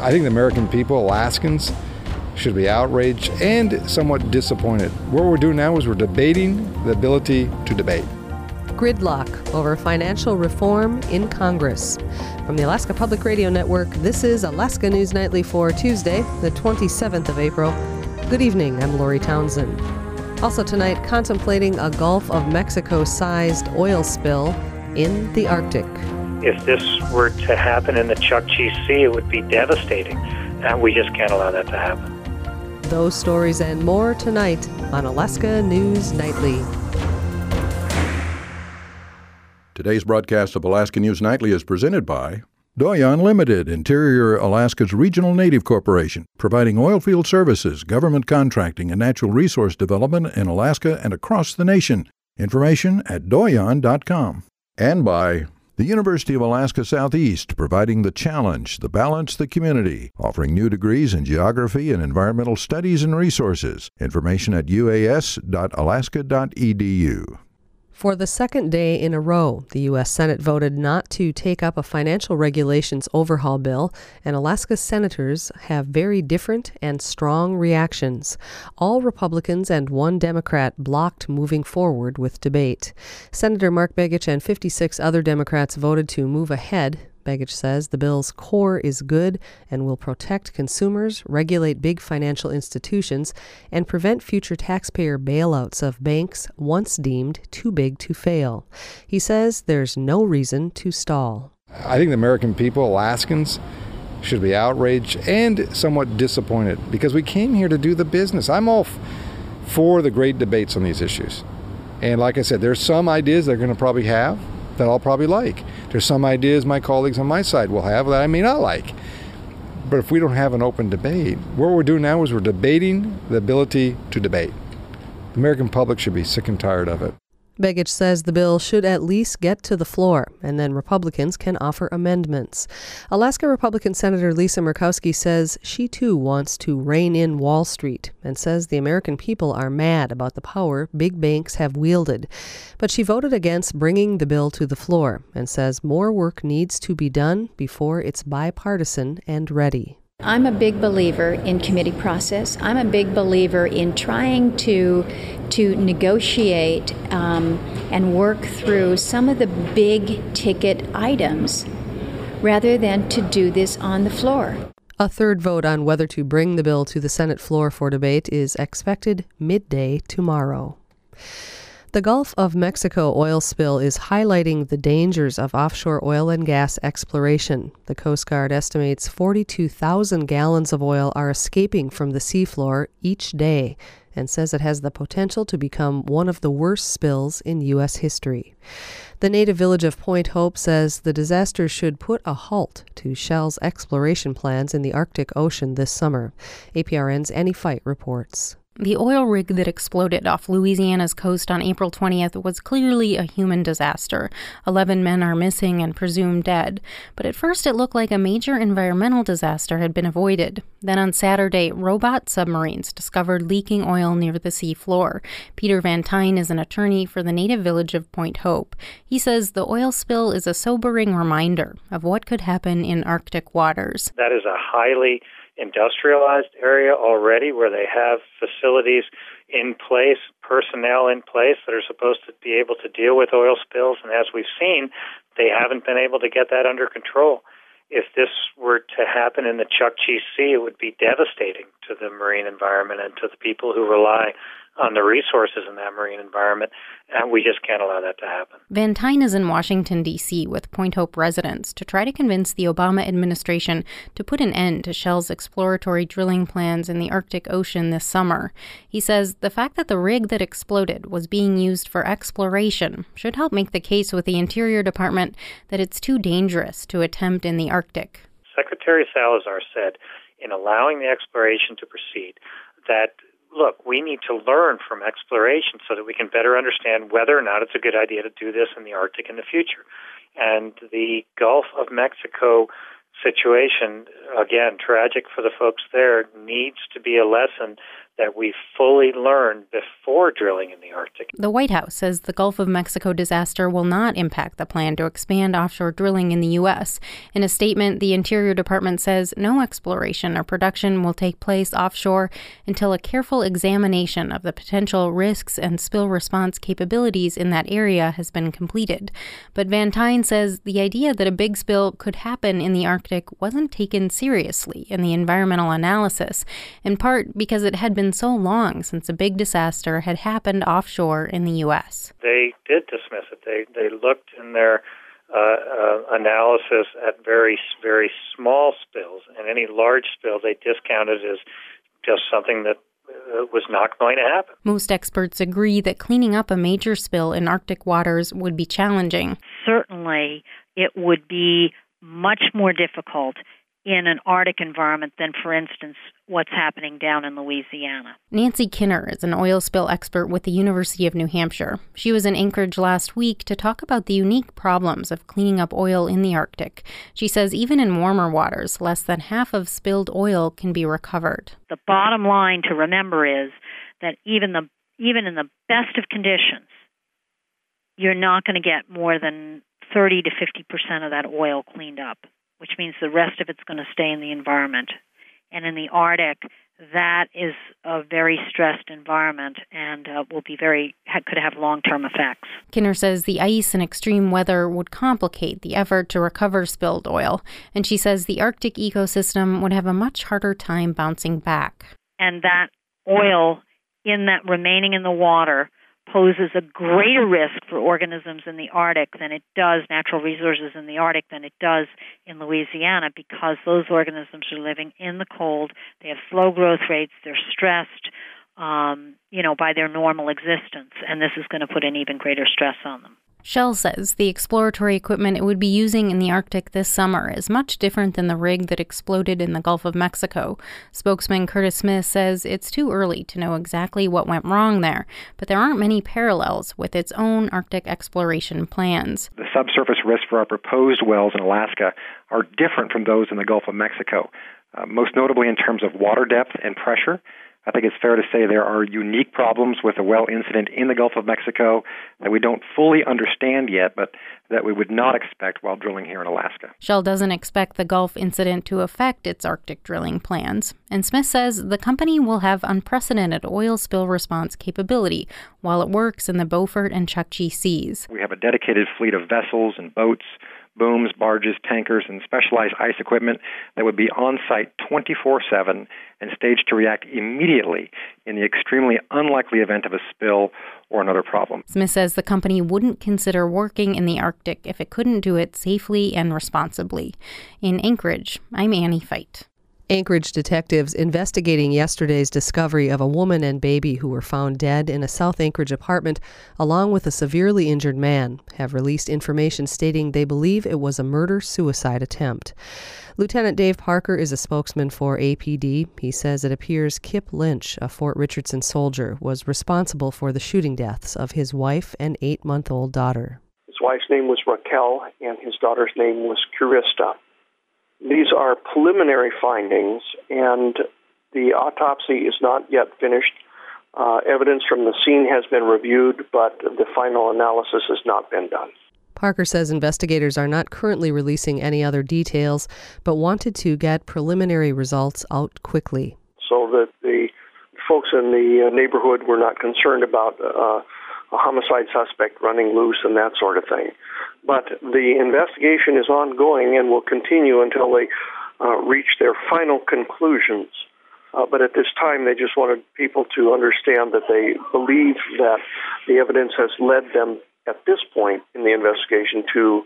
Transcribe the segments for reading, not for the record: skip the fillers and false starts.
I think the American people, Alaskans, should be outraged and somewhat disappointed. What we're doing now is we're debating the ability to debate. Gridlock over financial reform in Congress. From the Alaska Public Radio Network, this is Alaska News Nightly for Tuesday, the 27th of April. Good evening, I'm Lori Townsend. Also tonight, contemplating a Gulf of Mexico-sized oil spill in the Arctic. If this were to happen in the Chukchi Sea, it would be devastating, and we just can't allow that to happen. Those stories and more tonight on Alaska News Nightly. Today's broadcast of Alaska News Nightly is presented by Doyon Limited, Interior Alaska's regional native corporation, providing oilfield services, government contracting, and natural resource development in Alaska and across the nation. Information at doyon.com. And by the University of Alaska Southeast, providing the challenge, the balance, the community, offering new degrees in geography and environmental studies and resources. Information at uas.alaska.edu. For the second day in a row, the U.S. Senate voted not to take up a financial regulations overhaul bill, and Alaska senators have very different and strong reactions. All Republicans and one Democrat blocked moving forward with debate. Senator Mark Begich and 56 other Democrats voted to move ahead. Begich says the bill's core is good and will protect consumers, regulate big financial institutions, and prevent future taxpayer bailouts of banks once deemed too big to fail. He says there's no reason to stall. I think the American people, Alaskans, should be outraged and somewhat disappointed because we came here to do the business. I'm all for the great debates on these issues. And like I said, there's some ideas they're going to probably have that I'll probably like. There's some ideas my colleagues on my side will have that I may not like. But if we don't have an open debate, what we're doing now is we're debating the ability to debate. The American public should be sick and tired of it. Begich says the bill should at least get to the floor, and then Republicans can offer amendments. Alaska Republican Senator Lisa Murkowski says she too wants to rein in Wall Street and says the American people are mad about the power big banks have wielded. But she voted against bringing the bill to the floor and says more work needs to be done before it's bipartisan and ready. I'm a big believer in committee process. I'm a big believer in trying to negotiate and work through some of the big ticket items rather than to do this on the floor. A third vote on whether to bring the bill to the Senate floor for debate is expected midday tomorrow. The Gulf of Mexico oil spill is highlighting the dangers of offshore oil and gas exploration. The Coast Guard estimates 42,000 gallons of oil are escaping from the seafloor each day and says it has the potential to become one of the worst spills in U.S. history. The native village of Point Hope says the disaster should put a halt to Shell's exploration plans in the Arctic Ocean this summer. APRN's Annie Fight reports. The oil rig that exploded off Louisiana's coast on April 20th was clearly a human disaster. 11 men are missing and presumed dead. But at first it looked like a major environmental disaster had been avoided. Then on Saturday, robot submarines discovered leaking oil near the sea floor. Peter Van Tine is an attorney for the native village of Point Hope. He says the oil spill is a sobering reminder of what could happen in Arctic waters. That is a highly industrialized area already where they have facilities in place, personnel in place that are supposed to be able to deal with oil spills. And as we've seen, they haven't been able to get that under control. If this were to happen in the Chukchi Sea, it would be devastating to the marine environment and to the people who rely on the resources in that marine environment, and we just can't allow that to happen. Van Tine is in Washington, D.C. with Point Hope residents to try to convince the Obama administration to put an end to Shell's exploratory drilling plans in the Arctic Ocean this summer. He says the fact that the rig that exploded was being used for exploration should help make the case with the Interior Department that it's too dangerous to attempt in the Arctic. Secretary Salazar said in allowing the exploration to proceed that look, we need to learn from exploration so that we can better understand whether or not it's a good idea to do this in the Arctic in the future. And the Gulf of Mexico situation, again, tragic for the folks there, needs to be a lesson that we fully learned before drilling in the Arctic. The White House says the Gulf of Mexico disaster will not impact the plan to expand offshore drilling in the U.S. In a statement, the Interior Department says no exploration or production will take place offshore until a careful examination of the potential risks and spill response capabilities in that area has been completed. But Van Tine says the idea that a big spill could happen in the Arctic wasn't taken seriously in the environmental analysis, in part because it had been so long since a big disaster had happened offshore in the U.S. They did dismiss it. They looked in their analysis at very, very small spills, and any large spill they discounted as just something that was not going to happen. Most experts agree that cleaning up a major spill in Arctic waters would be challenging. Certainly, it would be much more difficult in an Arctic environment than, for instance, what's happening down in Louisiana. Nancy Kinner is an oil spill expert with the University of New Hampshire. She was in Anchorage last week to talk about the unique problems of cleaning up oil in the Arctic. She says even in warmer waters, less than half of spilled oil can be recovered. The bottom line to remember is that even in the best of conditions, you're not going to get more than 30 to 50% of that oil cleaned up, which means the rest of it's going to stay in the environment. And in the Arctic, that is a very stressed environment and could have long-term effects. Kinner says the ice and extreme weather would complicate the effort to recover spilled oil, and she says the Arctic ecosystem would have a much harder time bouncing back. And that oil remaining in the water poses a greater risk for organisms in the Arctic than it does, natural resources in the Arctic, than it does in Louisiana, because those organisms are living in the cold. They have slow growth rates. They're stressed, by their normal existence, and this is going to put an even greater stress on them. Shell says the exploratory equipment it would be using in the Arctic this summer is much different than the rig that exploded in the Gulf of Mexico. Spokesman Curtis Smith says it's too early to know exactly what went wrong there, but there aren't many parallels with its own Arctic exploration plans. The subsurface risks for our proposed wells in Alaska are different from those in the Gulf of Mexico, most notably in terms of water depth and pressure. I think it's fair to say there are unique problems with the well incident in the Gulf of Mexico that we don't fully understand yet, but that we would not expect while drilling here in Alaska. Shell doesn't expect the Gulf incident to affect its Arctic drilling plans. And Smith says the company will have unprecedented oil spill response capability while it works in the Beaufort and Chukchi Seas. We have a dedicated fleet of vessels and boats, booms, barges, tankers, and specialized ice equipment that would be on site 24/7 and staged to react immediately in the extremely unlikely event of a spill or another problem. Smith says the company wouldn't consider working in the Arctic if it couldn't do it safely and responsibly. In Anchorage, I'm Annie Feit. Anchorage detectives investigating yesterday's discovery of a woman and baby who were found dead in a South Anchorage apartment, along with a severely injured man, have released information stating they believe it was a murder-suicide attempt. Lieutenant Dave Parker is a spokesman for APD. He says it appears Kip Lynch, a Fort Richardson soldier, was responsible for the shooting deaths of his wife and 8-month-old daughter. His wife's name was Raquel, and his daughter's name was Carista. These are preliminary findings, and the autopsy is not yet finished. Evidence from the scene has been reviewed, but the final analysis has not been done. Parker says investigators are not currently releasing any other details, but wanted to get preliminary results out quickly. So that the folks in the neighborhood were not concerned about a homicide suspect running loose and that sort of thing. But the investigation is ongoing and will continue until they reach their final conclusions. But at this time, they just wanted people to understand that they believe that the evidence has led them at this point in the investigation to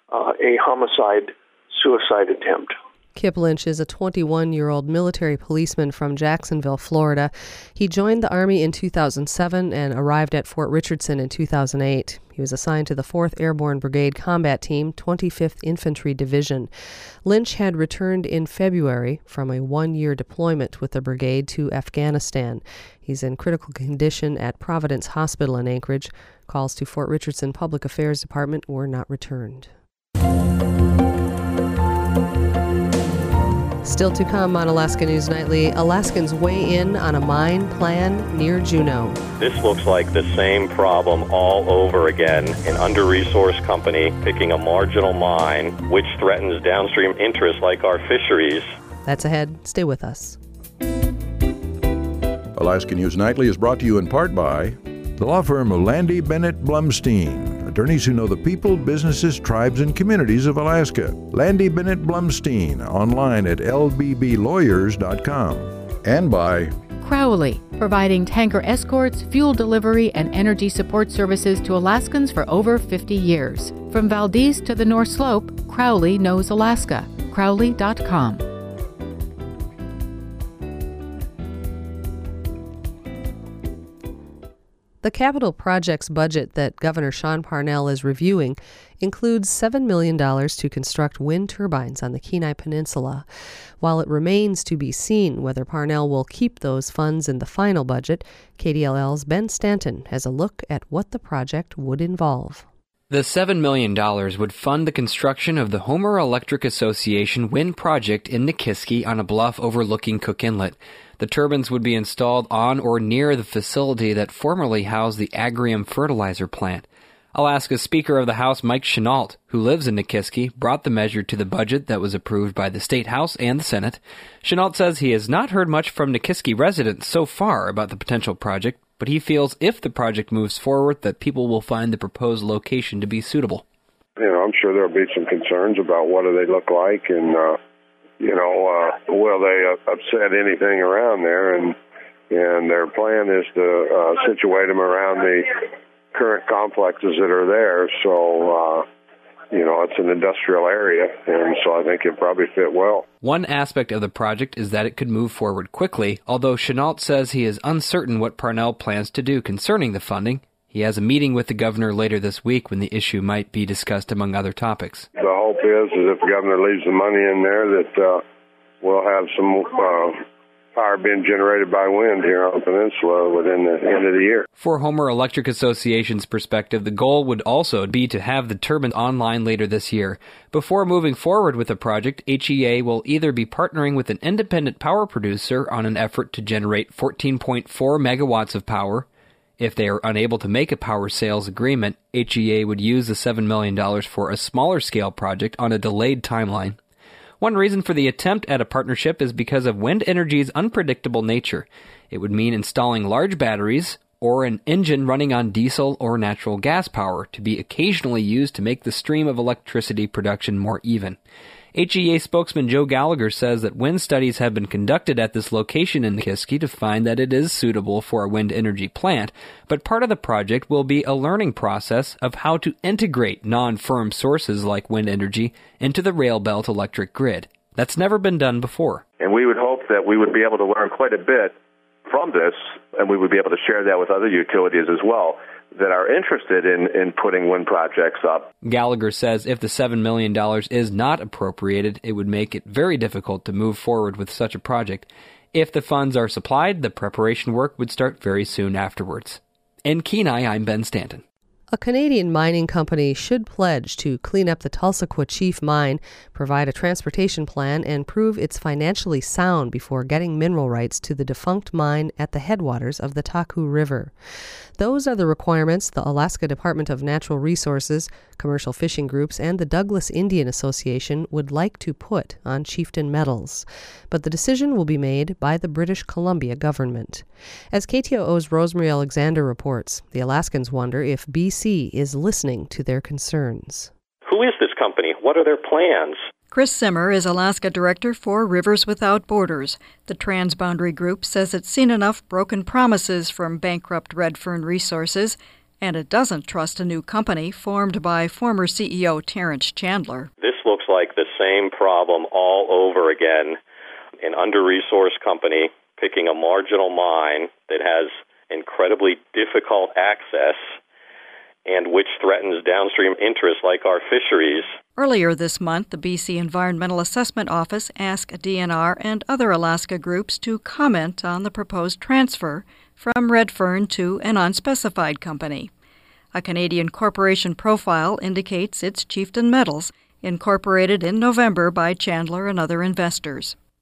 a homicide-suicide attempt. Kip Lynch is a 21-year-old military policeman from Jacksonville, Florida. He joined the Army in 2007 and arrived at Fort Richardson in 2008. He was assigned to the 4th Airborne Brigade Combat Team, 25th Infantry Division. Lynch had returned in February from a 1-year deployment with the brigade to Afghanistan. He's in critical condition at Providence Hospital in Anchorage. Calls to Fort Richardson Public Affairs Department were not returned. Still to come on Alaska News Nightly, Alaskans weigh in on a mine plan near Juneau. This looks like the same problem all over again. An under-resourced company picking a marginal mine, which threatens downstream interests like our fisheries. That's ahead. Stay with us. Alaska News Nightly is brought to you in part by the law firm of Landy Bennett Blumstein, attorneys who know the people, businesses, tribes, and communities of Alaska. Landy Bennett Blumstein, online at lbblawyers.com. And by Crowley, providing tanker escorts, fuel delivery, and energy support services to Alaskans for over 50 years. From Valdez to the North Slope, Crowley knows Alaska. Crowley.com. The capital projects budget that Governor Sean Parnell is reviewing includes $7 million to construct wind turbines on the Kenai Peninsula. While it remains to be seen whether Parnell will keep those funds in the final budget, KDLL's Ben Stanton has a look at what the project would involve. The $7 million would fund the construction of the Homer Electric Association wind project in Nikiski on a bluff overlooking Cook Inlet. The turbines would be installed on or near the facility that formerly housed the Agrium fertilizer plant. Alaska's Speaker of the House, Mike Chenault, who lives in Nikiski, brought the measure to the budget that was approved by the State House and the Senate. Chenault says he has not heard much from Nikiski residents so far about the potential project, but he feels if the project moves forward that people will find the proposed location to be suitable. I'm sure there'll be some concerns about what do they look like and, will they upset anything around there? And their plan is to situate them around the current complexes that are there. So, it's an industrial area, and so I think it'll probably fit well. One aspect of the project is that it could move forward quickly, although Chenault says he is uncertain what Parnell plans to do concerning the funding. He has a meeting with the governor later this week when the issue might be discussed among other topics. The hope is if the governor leaves the money in there that we'll have some power being generated by wind here on the peninsula within the end of the year. For Homer Electric Association's perspective, the goal would also be to have the turbines online later this year. Before moving forward with the project, HEA will either be partnering with an independent power producer on an effort to generate 14.4 megawatts of power. If they are unable to make a power sales agreement, HEA would use the $7 million for a smaller scale project on a delayed timeline. One reason for the attempt at a partnership is because of wind energy's unpredictable nature. It would mean installing large batteries or an engine running on diesel or natural gas power to be occasionally used to make the stream of electricity production more even. HEA spokesman Joe Gallagher says that wind studies have been conducted at this location in Nikiski to find that it is suitable for a wind energy plant, but part of the project will be a learning process of how to integrate non-firm sources like wind energy into the rail belt electric grid. That's never been done before. And we would hope that we would be able to learn quite a bit from this, and we would be able to share that with other utilities as well that are interested in putting wind projects up. Gallagher says if the $7 million is not appropriated, it would make it very difficult to move forward with such a project. If the funds are supplied, the preparation work would start very soon afterwards. In Kenai, I'm Ben Stanton. A Canadian mining company should pledge to clean up the Tulsa Chief mine, provide a transportation plan, and prove it's financially sound before getting mineral rights to the defunct mine at the headwaters of the Taku River. Those are the requirements the Alaska Department of Natural Resources, commercial fishing groups, and the Douglas Indian Association would like to put on Chieftain Metals. But the decision will be made by the British Columbia government. As KTOO's Rosemary Alexander reports, the Alaskans wonder if BC is listening to their concerns. Who is this company? What are their plans? Chris Simmer is Alaska Director for Rivers Without Borders. The Transboundary Group says it's seen enough broken promises from bankrupt Redfern Resources, and it doesn't trust a new company formed by former CEO Terrence Chandler. This looks like the same problem all over again. An under-resourced company picking a marginal mine that has incredibly difficult access and which threatens downstream interests like our fisheries. Earlier this month, the BC Environmental Assessment Office asked DNR and other Alaska groups to comment on the proposed transfer from Redfern to an unspecified company. A Canadian corporation profile indicates it's Chieftain Metals, incorporated in November by Chandler and other investors.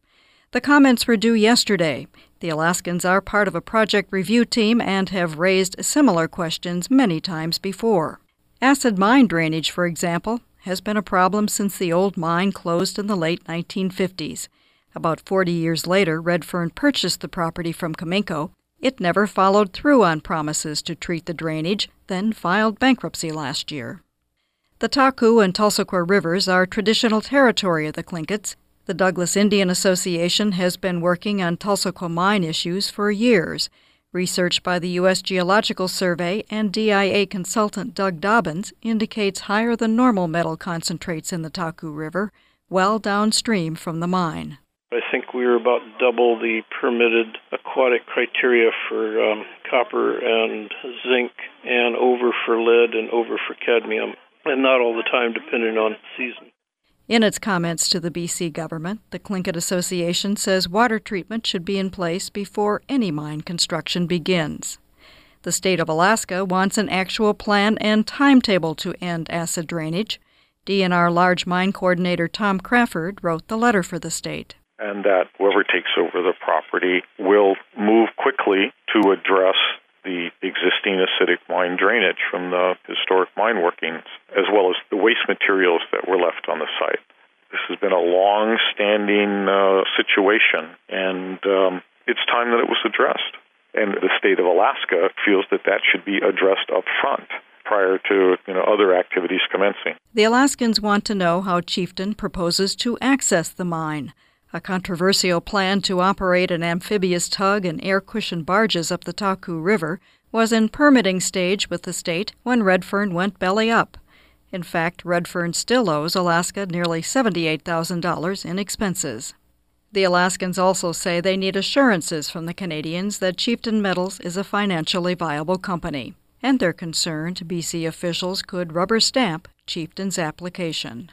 The comments were due yesterday. The Alaskans are part of a project review team and have raised similar questions many times before. Acid mine drainage, for example, has been a problem since the old mine closed in the late 1950s. About 40 years later, Redfern purchased the property from Cominco. It never followed through on promises to treat the drainage, then filed bankruptcy last year. The Taku and Tulsaqua rivers are traditional territory of the Tlinkits. The Douglas Indian Association has been working on Tulsaqua mine issues for years. Research by the U.S. Geological Survey and DIA consultant Doug Dobbins indicates higher than normal metal concentrates in the Taku River, well downstream from the mine. I think we were about double the permitted aquatic criteria for copper and zinc, and over for lead and over for cadmium, and not all the time depending on season. In its comments to the BC government, the Tlingit Association says water treatment should be in place before any mine construction begins. The state of Alaska wants an actual plan and timetable to end acid drainage. DNR Large Mine Coordinator Tom Crawford wrote the letter for the state. And that whoever takes over the property will move quickly to address the existing acidic mine drainage from the historic mine workings, as well as the waste materials that were left on the site. This has been a long-standing situation, and it's time that it was addressed. And the state of Alaska feels that that should be addressed up front prior to other activities commencing. The Alaskans want to know how Chieftain proposes to access the mine. A controversial plan to operate an amphibious tug and air-cushioned barges up the Taku River was in permitting stage with the state when Redfern went belly up. In fact, Redfern still owes Alaska nearly $78,000 in expenses. The Alaskans also say they need assurances from the Canadians that Chieftain Metals is a financially viable company, and they're concerned BC officials could rubber stamp Chieftain's application.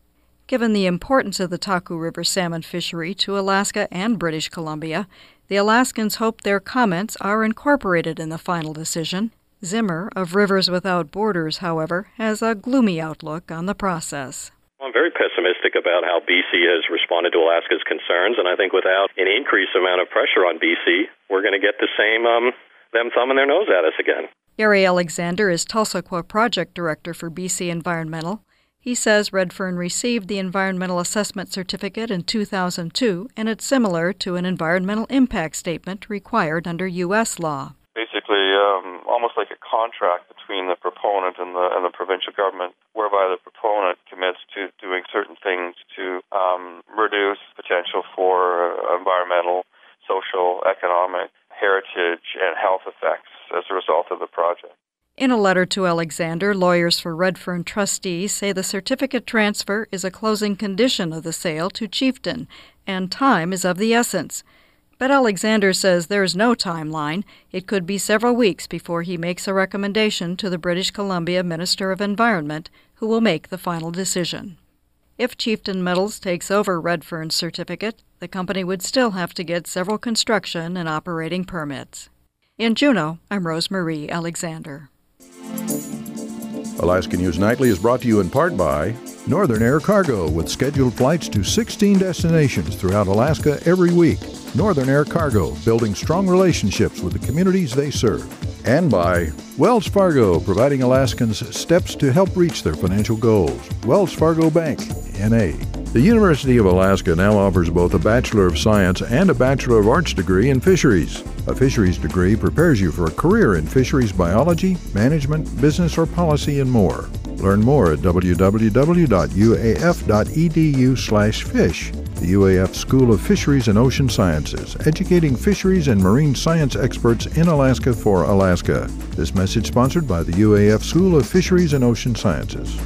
Given the importance of the Taku River salmon fishery to Alaska and British Columbia, the Alaskans hope their comments are incorporated in the final decision. Zimmer of Rivers Without Borders, however, has a gloomy outlook on the process. I'm very pessimistic about how BC has responded to Alaska's concerns, and I think without an increased amount of pressure on BC, we're going to get the same them thumbing their nose at us again. Gary Alexander is Tulsaqua Project Director for BC Environmental. He says Redfern received the Environmental Assessment Certificate in 2002, and it's similar to an environmental impact statement required under U.S. law. Basically, almost like a contract between the proponent and the provincial government, whereby the proponent commits to doing certain things to reduce potential for environmental, social, economic, heritage, and health effects as a result of the project. In a letter to Alexander, lawyers for Redfern trustees say the certificate transfer is a closing condition of the sale to Chieftain, and time is of the essence. But Alexander says there's no timeline. It could be several weeks before he makes a recommendation to the British Columbia Minister of Environment, who will make the final decision. If Chieftain Metals takes over Redfern's certificate, the company would still have to get several construction and operating permits. In Juneau, I'm Rosemarie Alexander. Alaska News Nightly is brought to you in part by Northern Air Cargo, with scheduled flights to 16 destinations throughout Alaska every week. Northern Air Cargo, building strong relationships with the communities they serve. And by Wells Fargo, providing Alaskans steps to help reach their financial goals. Wells Fargo Bank, N.A. The University of Alaska now offers both a Bachelor of Science and a Bachelor of Arts degree in fisheries. A fisheries degree prepares you for a career in fisheries biology, management, business, or policy, and more. Learn more at www.uaf.edu/fish. The UAF School of Fisheries and Ocean Sciences, educating fisheries and marine science experts in Alaska for Alaska. This message sponsored by the UAF School of Fisheries and Ocean Sciences.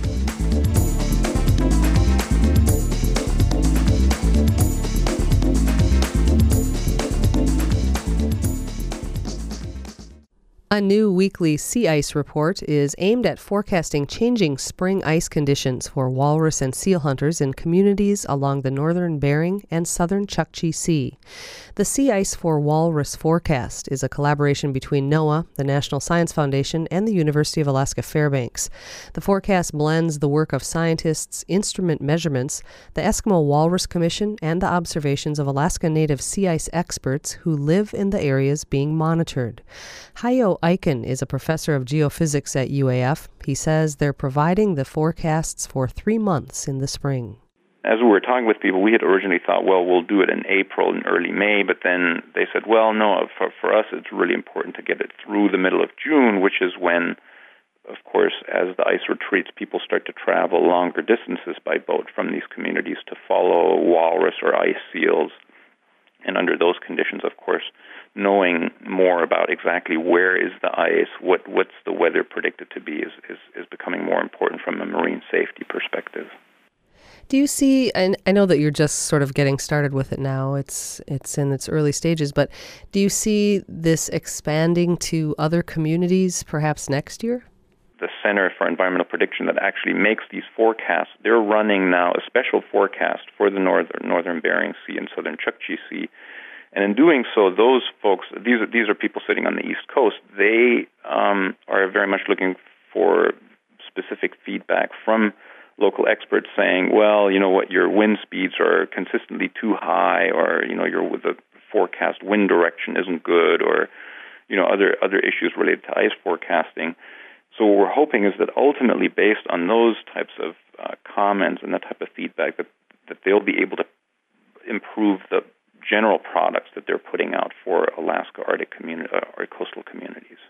A new weekly sea ice report is aimed at forecasting changing spring ice conditions for walrus and seal hunters in communities along the northern Bering and southern Chukchi Sea. The Sea Ice for Walrus forecast is a collaboration between NOAA, the National Science Foundation, and the University of Alaska Fairbanks. The forecast blends the work of scientists, instrument measurements, the Eskimo Walrus Commission, and the observations of Alaska Native sea ice experts who live in the areas being monitored. Hayo Aiken is a professor of geophysics at UAF. He says they're providing the forecasts for 3 months in the spring. As we were talking with people, we had originally thought, well, we'll do it in April and early May, but then they said, well, no, for us it's really important to get it through the middle of June, which is when, of course, as the ice retreats, people start to travel longer distances by boat from these communities to follow walrus or ice seals. And under those conditions, of course, knowing more about exactly where is the ice, what's the weather predicted to be is becoming more important from a marine safety perspective. Do you see, and I know that you're just sort of getting started with it now, it's in its early stages, but do you see this expanding to other communities perhaps next year? The Center for Environmental Prediction that actually makes these forecasts, they're running now a special forecast for the northern Bering Sea and southern Chukchi Sea. And in doing so, those folks, these are people sitting on the East Coast, they are very much looking for specific feedback from local experts saying, well, you know what, your wind speeds are consistently too high, or, you know, the forecast wind direction isn't good, or, you know, other issues related to ice forecasting. So what we're hoping is that ultimately, based on those types of comments and that type of feedback, that they'll be able to improve the general products that they're putting out for Alaska Arctic or coastal communities.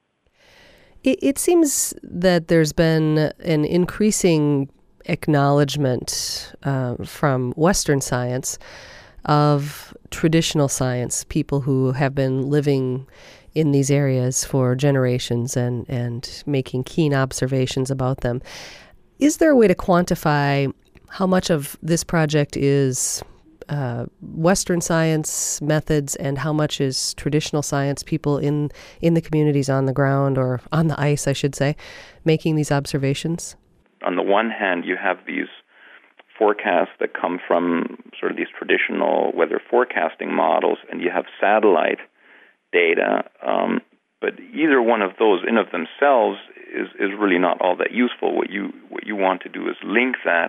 It seems that there's been an increasing acknowledgement from Western science of traditional science, people who have been living in these areas for generations and making keen observations about them. Is there a way to quantify how much of this project is Western science methods and how much is traditional science, people in the communities on the ground, or on the ice, I should say, making these observations? On the one hand, you have these forecasts that come from sort of these traditional weather forecasting models, and you have satellite data, but either one of those in of themselves is really not all that useful. What you want to do is link that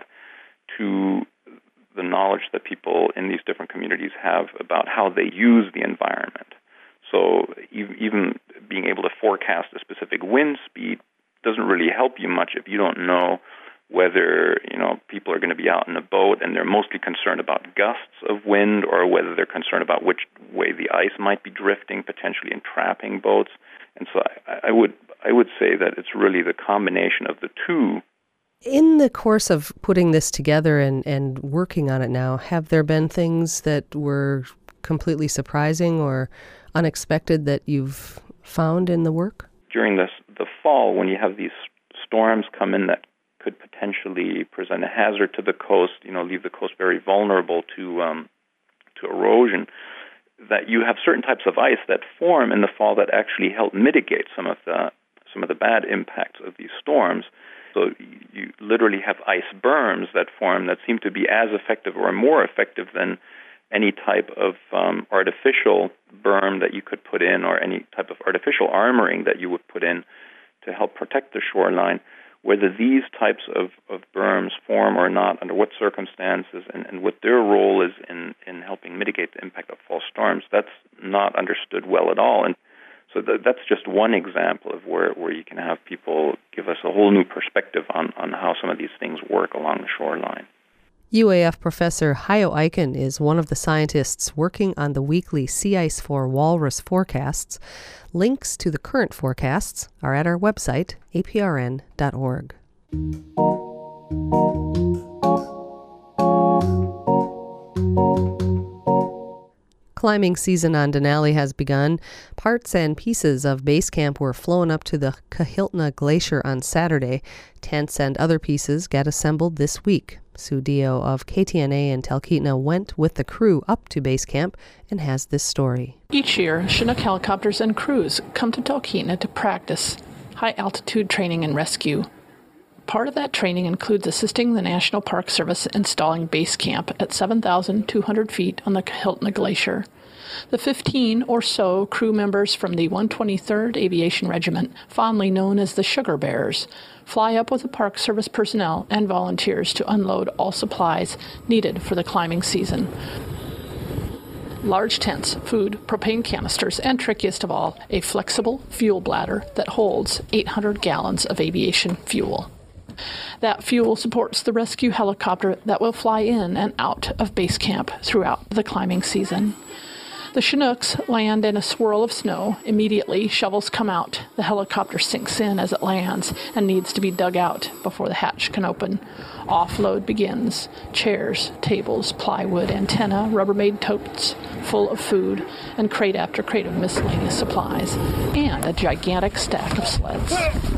to the knowledge that people in these different communities have about how they use the environment. So even being able to forecast a specific wind speed doesn't really help you much if you don't know whether, you know, people are going to be out in a boat and they're mostly concerned about gusts of wind, or whether they're concerned about which way the ice might be drifting, potentially entrapping boats. And so I would say that it's really the combination of the two. In the course of putting this together and working on it now, have there been things that were completely surprising or unexpected that you've found in the work? During the fall, when you have these storms come in that could potentially present a hazard to the coast, you know, leave the coast very vulnerable to erosion, that you have certain types of ice that form in the fall that actually help mitigate some of the bad impacts of these storms. So you literally have ice berms that form that seem to be as effective or more effective than any type of artificial berm that you could put in, or any type of artificial armoring that you would put in to help protect the shoreline. Whether these types of berms form or not, under what circumstances, and what their role is in helping mitigate the impact of fall storms, that's not understood well at all. And so that's just one example of where you can have people give us a whole new perspective on how some of these things work along the shoreline. UAF Professor Hayo Aiken is one of the scientists working on the weekly Sea Ice for Walrus forecasts. Links to the current forecasts are at our website, aprn.org. climbing season on Denali has begun. Parts and pieces of base camp were flown up to the Kahiltna Glacier on Saturday. Tents and other pieces get assembled this week. Sue Dio of KTNA in Talkeetna went with the crew up to base camp and has this story. Each year, Chinook helicopters and crews come to Talkeetna to practice high-altitude training and rescue. Part of that training includes assisting the National Park Service installing base camp at 7,200 feet on the Kahiltna Glacier. The 15 or so crew members from the 123rd Aviation Regiment, fondly known as the Sugar Bears, fly up with the Park Service personnel and volunteers to unload all supplies needed for the climbing season. Large tents, food, propane canisters, and trickiest of all, a flexible fuel bladder that holds 800 gallons of aviation fuel. That fuel supports the rescue helicopter that will fly in and out of base camp throughout the climbing season. The Chinooks land in a swirl of snow. Immediately, shovels come out. The helicopter sinks in as it lands and needs to be dug out before the hatch can open. Offload begins. Chairs, tables, plywood, antenna, Rubbermaid totes full of food, and crate after crate of miscellaneous supplies, and a gigantic stack of sleds.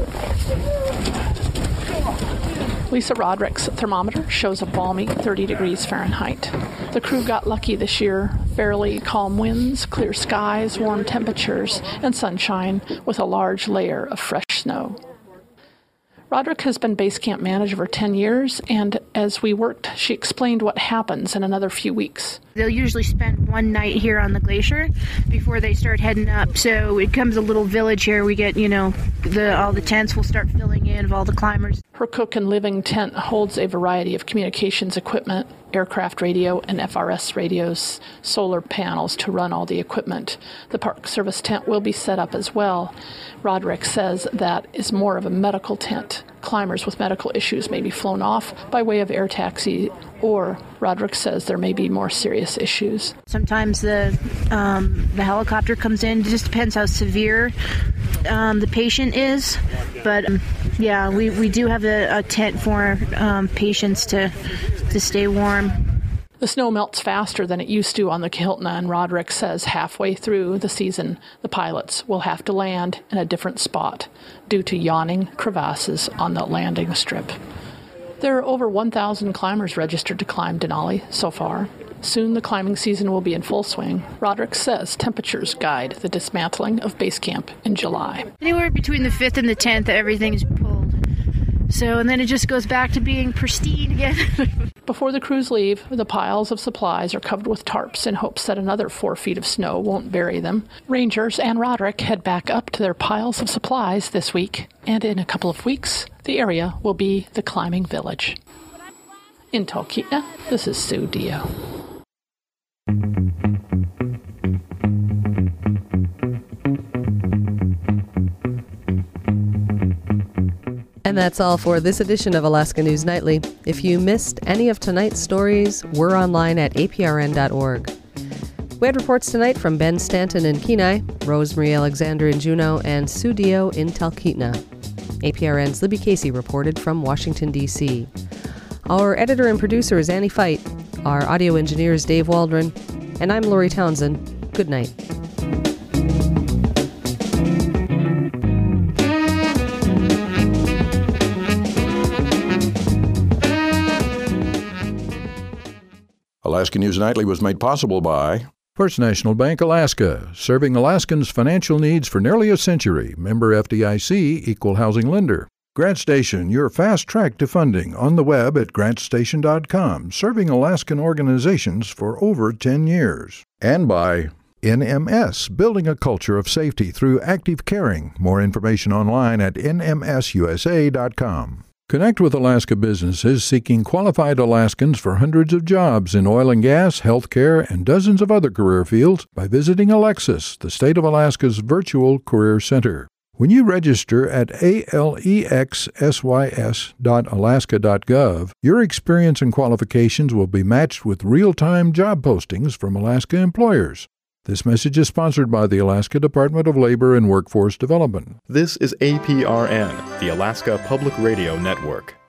Lisa Roderick's thermometer shows a balmy 30 degrees Fahrenheit. The crew got lucky this year. Fairly calm winds, clear skies, warm temperatures, and sunshine with a large layer of fresh snow. Roderick has been base camp manager for 10 years, and as we worked, she explained what happens in another few weeks. They'll usually spend one night here on the glacier before they start heading up. So it becomes a little village here. We get, all the tents will start filling in of all the climbers. Her cook and living tent holds a variety of communications equipment, aircraft radio and FRS radios, solar panels to run all the equipment. The Park Service tent will be set up as well. Roderick says that is more of a medical tent. Climbers with medical issues may be flown off by way of air taxi, or Roderick says there may be more serious issues. Sometimes the helicopter comes in. It just depends how severe the patient is. But we do have a tent for patients to stay warm. The snow melts faster than it used to on the Kahiltna, and Roderick says halfway through the season, the pilots will have to land in a different spot due to yawning crevasses on the landing strip. There are over 1,000 climbers registered to climb Denali so far. Soon the climbing season will be in full swing. Roderick says temperatures guide the dismantling of base camp in July. Anywhere between the 5th and the 10th, everything's pulled. And then it just goes back to being pristine again. Before the crews leave, the piles of supplies are covered with tarps in hopes that another 4 feet of snow won't bury them. Rangers and Roderick head back up to their piles of supplies this week, and in a couple of weeks, the area will be the climbing village. In Talkeetna, this is Sue Dio. And that's all for this edition of Alaska News Nightly. If you missed any of tonight's stories, we're online at aprn.org. We had reports tonight from Ben Stanton in Kenai, Rosemarie Alexander in Juneau, and Sue Dio in Talkeetna. APRN's Libby Casey reported from Washington, D.C. Our editor and producer is Annie Fite. Our audio engineer is Dave Waldron. And I'm Lori Townsend. Good night. Alaska News Nightly was made possible by First National Bank Alaska, serving Alaskans' financial needs for nearly a century. Member FDIC, equal housing lender. GrantStation, your fast track to funding, on the web at grantstation.com, serving Alaskan organizations for over 10 years. And by NMS, building a culture of safety through active caring. More information online at nmsusa.com. Connect with Alaska businesses seeking qualified Alaskans for hundreds of jobs in oil and gas, healthcare, and dozens of other career fields by visiting Alexis, the state of Alaska's virtual career center. When you register at alexsys.alaska.gov, your experience and qualifications will be matched with real-time job postings from Alaska employers. This message is sponsored by the Alaska Department of Labor and Workforce Development. This is APRN, the Alaska Public Radio Network.